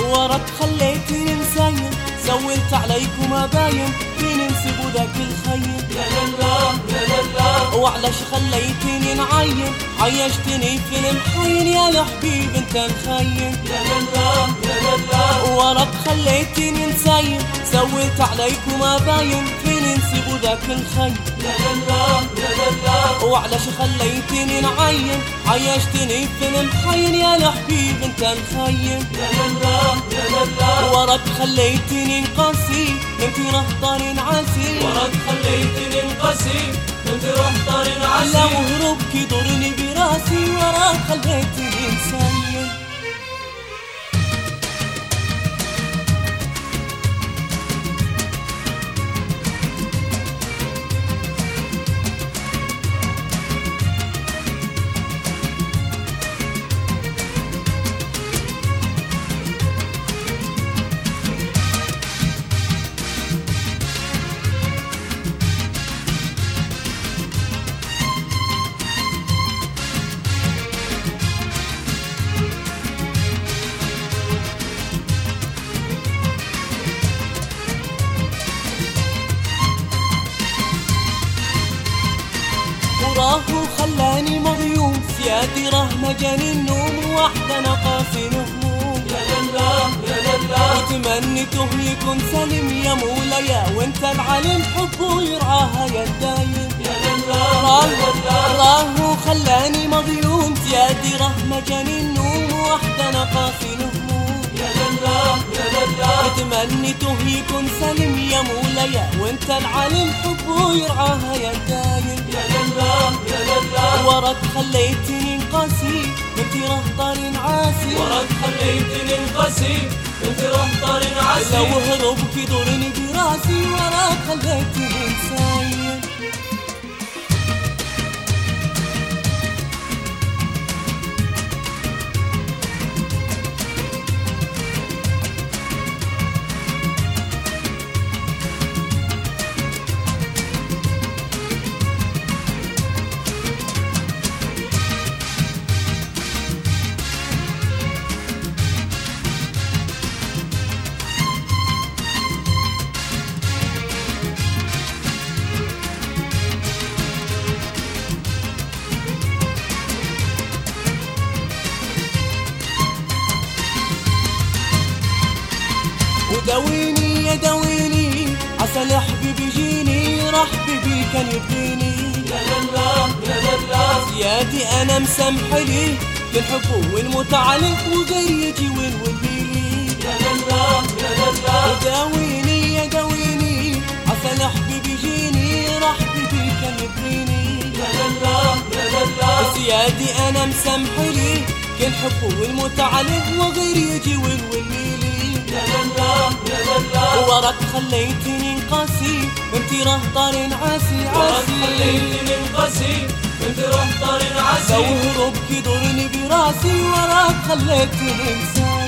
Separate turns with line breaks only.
وراك خليتني مسايم، زولت عليكم باين فين نسيبوا ذاك الخيم.
يا لله يا لله
وعلاش خليتني نعين، عيشتني في المحين يا الحبيب انت مخيم.
يا لله يا لله
وراك خليتني نسايم، زولت عليكم باين فين نسيبوا ذاك الخيم.
يا لله يا لله
وعلاش خليتني نعين، عيشتني في المحين يا الحبيب انت مخيم.
يا لله يا لله
وراك خليتني نقاسي انت رهطار عاسي،
وراك خليتني انقسي انت رهطار
لا
عسي.
وهربك يضرني براسي، وراك خليتني نسايم. وراه خلاني مغيوم، سيادي راه مجاني النوم، وحدة انا قاسي هموم.
يا لله يا لله
وتمنيته يكون سليم يا مولاي، وانت العالم حبه يرعاها يا الدايم.
يا لله يا لله
راه خلاني مظلوم، سيادي راه مجاني النوم، وحدة انا قاسي هموم.
يا لله يا لله
وتمنيته يكون سليم يا مولاي، وانت العالم حبه يرعاها يا الدايم.
يا لله يا لله
وراك خليتني نقاسي انت رهطار عاسي،
وراك خليتني انقسي انت رهطار عسي.
لو هربك يضرني براسي، وراك خليتني نسايم. وداويني يا داويني عسى الحبيب يجيني، راح بيبي كان يبغيني.
يا لله يا لله
سيادي انا مسامح ليه للحب والموت عليه، وغير يجي وينولي.
يا لله يا لله
وداويني يا داويني عسى الحبيب يجيني، راح بيبي كان يبغيني.
يا لله يا لله
سيادي انا مسامح ليه كان حبه والموت عليه، وغير يجي وينولي.
يا لله يا لله
وراك خليتني نقاسي انت رهطار عاسي
وراك
عاسي،
خليتني انقسي انت رهطار
لو
عسي.
هربك يضرني براسي، وراك خليتني انسى.